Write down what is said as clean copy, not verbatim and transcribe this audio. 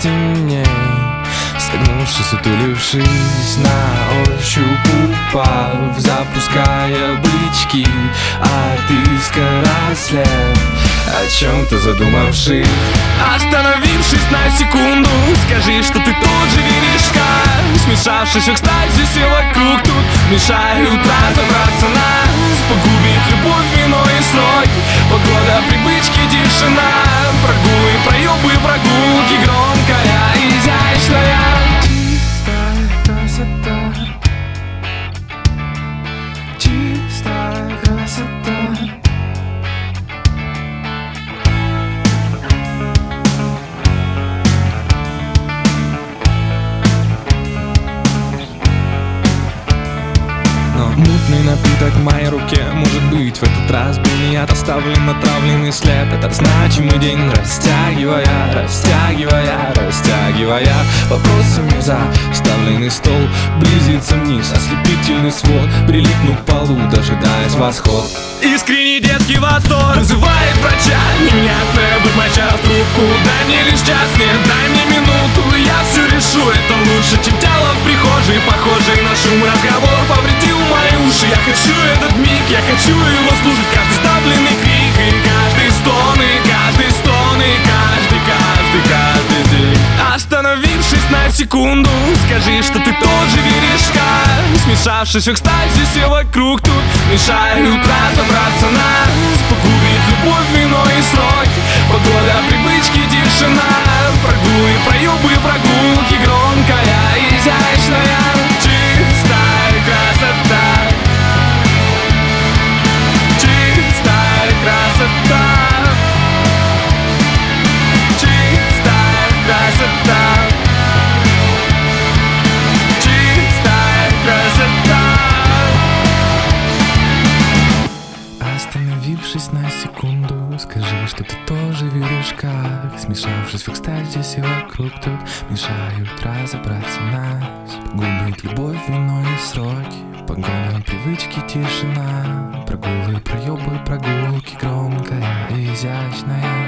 стене, согнувшись, утулившись на ощупь упав, запуская бычки от искорослев, о чем-то задумавшись. Остановившись на секунду, скажи, что ты тут же веришка. Смешавшись в экстазе, все вокруг тут мешают разобраться нас. Погубить любовь, вино и сроки, погода, привычки, тишина, прогулы, проебы, прогулки, громкая, изящная. Чистая красота, чистая красота. Мутный напиток в моей руке, может быть, в этот раз был не оставлен отравленный след. Этот значимый день, растягивая вопросами заставленный стол, близится вниз ослепительный свод, прилипну к полу, дожидаясь восход. Искренний детский восторг вызывает врача, невнятная бормоча в трубку. Дай мне лишь час, нет, дай мне минуту, я все решу, это лучше, чем тело в прихожей, похожий на шум разговор повредил мои уши. Я хочу этот миг, я хочу его слушать, каждый сдавленный крик и каждый стон, и каждый стон, и каждый день. Остановившись на секунду, скажи, что ты тоже веришка. Смешавшись в экстазе, все вокруг тут мешают разобраться нас. Погубить любовь, вино и сроки, погода, привычки, тишина, прогулы, проебы, прогулки, громкая, изящная, чистая красота, чистая красота, чистая красота, чистая красота. Остановившись на секунду, скажи, что ты тоже веришь, как, смешавшись в экстазе, все вокруг тут мешают разобраться нас. Погубить любовь, вино и сроки, погоня, привычки, тишина, прогулы, проебы, прогулки, громкая, изящная.